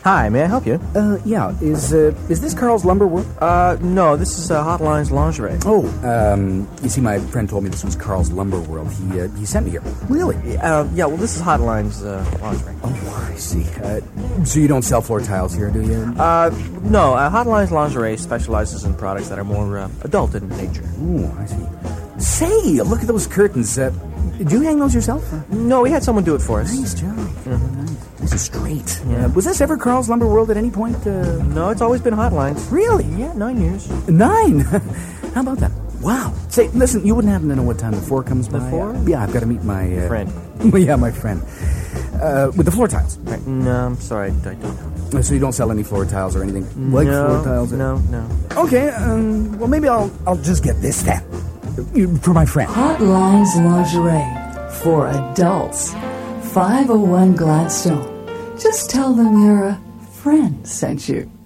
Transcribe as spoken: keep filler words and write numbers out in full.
Hi, may I help you? Uh, yeah. Is uh, is this Carl's Lumber World? Uh, no, this is uh, Hotlines Lingerie. Oh, um, you see, my friend told me this was Carl's Lumber World. He uh, he sent me here. Really? Uh, yeah, well, this is Hotlines uh, Lingerie. Oh, I see. Uh, so you don't sell floor tiles here, do you? Uh, no, uh, Hotlines Lingerie specializes in products that are more uh, adult in nature. Oh, I see. Say, look at those curtains. Uh, did you hang those yourself? No, we had someone do it for us. Nice job. Mm-hmm. Nice. This is straight. Yeah. Uh, was this ever Carl's Lumber World at any point? Uh... No, it's always been Hotlines. Really? Yeah, nine years. Nine? How about that? Wow. Say, listen, you wouldn't happen to know what time the four comes by? The four? Uh, yeah, I've got to meet my... Uh... Friend. Well, yeah, my friend. Uh, with the floor tiles. Right. No, I'm sorry, I don't. Uh, So you don't sell any floor tiles or anything? Like no, floor tiles? Or... No, no. Okay, um, well, maybe I'll I'll just get this then. Uh, For my friend. Hotlines Lingerie for adults. five oh one Gladstone. Just tell them your uh, friend sent you.